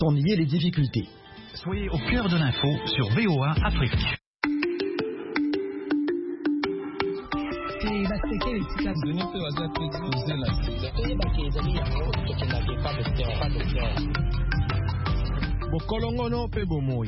sans nier les difficultés. Soyez au cœur de l'info sur VOA Afrique. Bokolongono pe bomoi.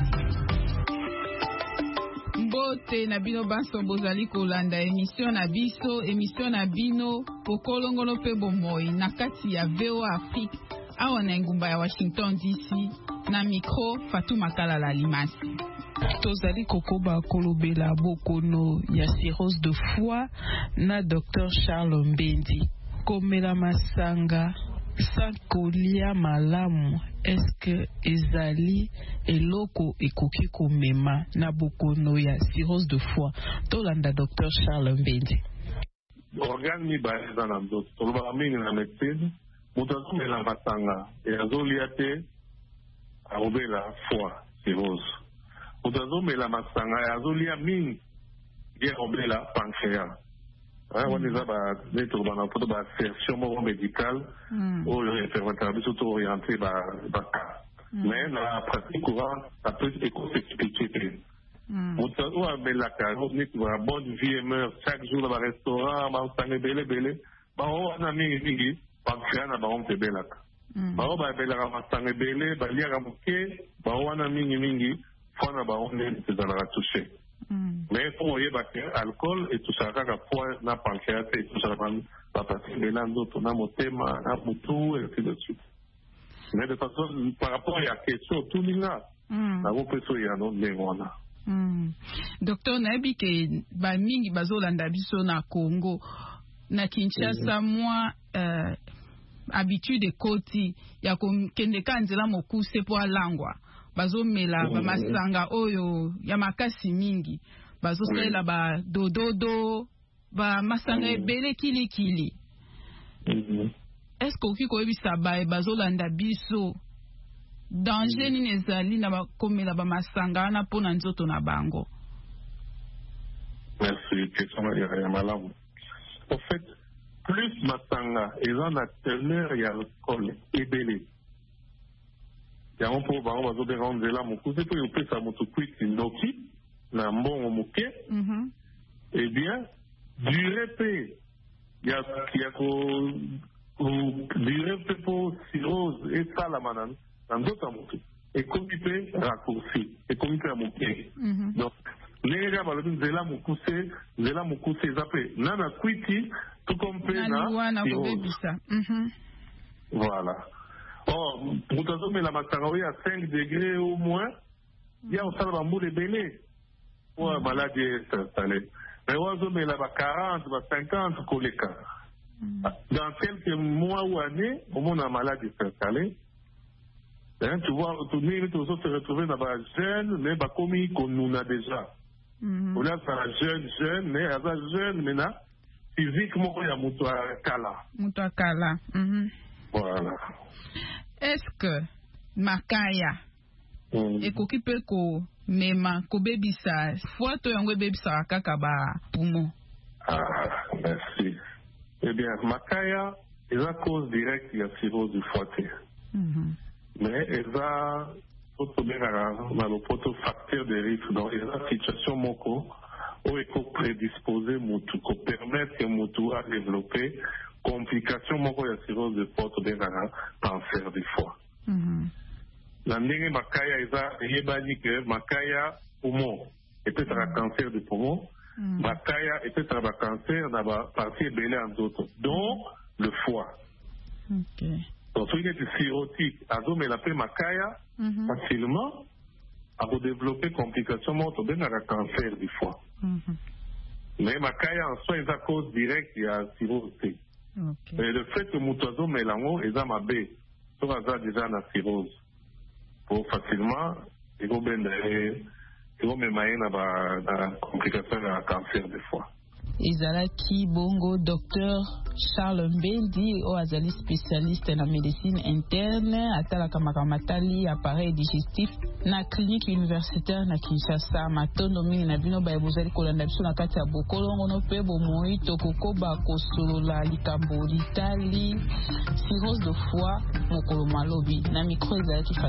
Mbote na bino baso bozali kolanda émission na bino Bokolongono pe bomoi na kati ya VOA Afrique awa na ngumba ya Washington DC na micro Fatou Makala la Limasi. Tozali kokoba kolobela bokono ya cirrhose de foie na Dr Charles Mbendi. Komela masanga sans kolia malamu eske ezali eloko ekoki komema na bokono ya cirrhose de foie. Tolanda Dr Charles Mbendi. Organe mi baeza na nzoto tolobaka mingi na médecine moto azomela masanga azolia te akobela foie cirrhose. Moto azomela masanga azolia mingi ye akobela pancréas. On eza baneto bana poto baassertion moko médicale oyo infirmière biso to orienté baka mais na pratique courante ça peut s'expliquer te moto oyo amelaka neti ba bonne vie et meurt chaque jour na barestaurant basanga ebele bango wana mingi pancréas na bango mpe ebelaka bango babelaka masanga ebele baliaka moke bango wana mingi foie na bango neti ezalaka touché. Mais pour y alcool et tout ça, foie, na pancréas et tout ça, la partie de l'andoto, na motema, na mutu et ainsi de suite. Mais de façon, par rapport à la question, tout le monde, na vopeso ya no lengona. Docteur Nabi ke ba mingi bazolanda biso na Congo, na Kinshasa moi habitude koti ya kende kanzela mokuse po alangwa. Bazomela ba masanga oyo ya makasi mingi bazosela ba dododo ba masanga ebele kilikili. Est-ce que koyebisa ba bazolanda biso danger nini ezali na bakomela ba masanga na pona nzoto na bango? Merci, question ya malamu. En fait, plus masanga ezan na teneur ya alcool ebele yango mpo bango bazobeka nzela mokuse mpo yopesa moto kwiti noki na mbongo moke bien dure mpe ya dure mpe mpo cirrhose esalama na nzoto ya moto ekomi mpe raccourci ekomi mpe ya moke donc ndenge kaka balobi nzela mokuse eza mpe nana kwiti tuko mpe na cirrhose. Voilà. Oh, moto azomela masanga oyo ya 5 degrés au moins ya osala bambula ebele po maladie s'installe. Mais oyo azomela ba 40 ba 50 koleka dans quelques mois ou années omona maladie s'installe. Tu vois, tout le monde se retrouver dans ba jeune mais bakomi konuna déjà. On a ça jeune mais asa jeune maintenant physiquement ya moto akala. Voilà. Est-ce que makaya ekoki pe ko mema ko bebisa foie to yango bebisa kaka ba poumon? Merci. Eh bien, makaya est la cause directe de la cirrhose du foie. Mais elle a le facteur de risque. Donc, il y a une situation moko où il faut prédisposer mutu, pour permettre que mutu a développé complication moko ya cirrhose de foie to bengana cancer du foie. La ndenge makaya eza yebani que makaya poumon et peut être cancer du poumon, makaya et peut être cancer dans la partie ebele en d'autres, dont le foie. Donc il y a des cirrhotiques, azomela pe makaya facilement à développer complication moko to bengana cancer du foie. Mais makaya en soi est à cause directe ya cirrhose. Et le fait que Moutazo Mélango est à ma baie, ça va déjà la cirrhose. Pour facilement, il va me mailler dans la complication de cancer des foie. ezalaki bongo Dr Charles Mbendi o azali spécialiste na médecine interne atalaka makambo atali appareil digestif na clinique universitaire na Kinshasa. Matondo mingi na bino bayebozali kolanda biso na kati ya bokolongo no pe bomoi tokokoba kosolola likambo litali cirrhose de foie mokolo malobi na micro ezalaki